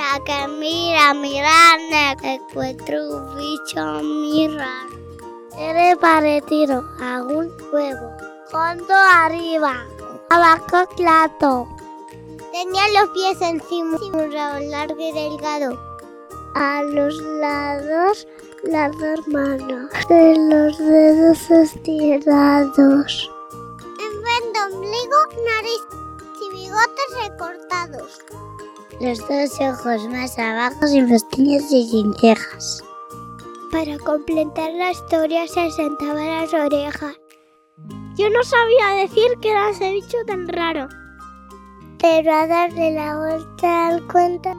mira, que mira, encuentro un bicho muy raro. Era parecido a un huevo, fondo arriba, abajo plato. Tenía los pies encima, un rabo largo y delgado. A los lados, las dos manos, de los dedos estirados. En vez de ombligo, nariz y bigotes recortados. Los dos ojos más abajo, sin pestañas y sin cejas. Para completar la historia se sentaba las orejas. Yo no sabía decir qué era ese bicho tan raro. Pero a darle la vuelta al cuento,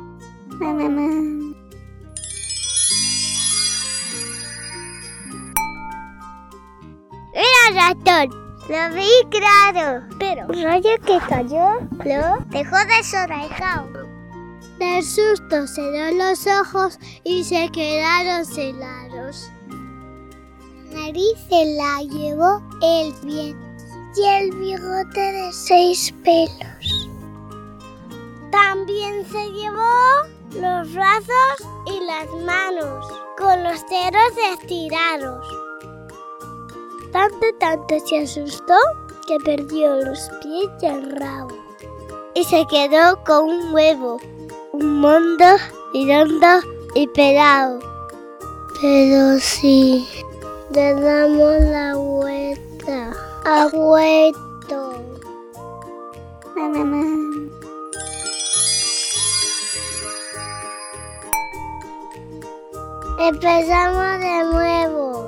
era ratón. Lo vi claro. Pero un rayo que cayó lo dejó desorejado. De susto cerró los ojos y se quedaron helados. La nariz se la llevó el viento y el bigote de 6 pelos. También se llevó los brazos y las manos con los dedos estirados. Tanto se asustó que perdió los pies y el rabo. Y se quedó con un huevo, un mundo redondo y pelado. Pero si le damos la vuelta al hueto. Empezamos de nuevo.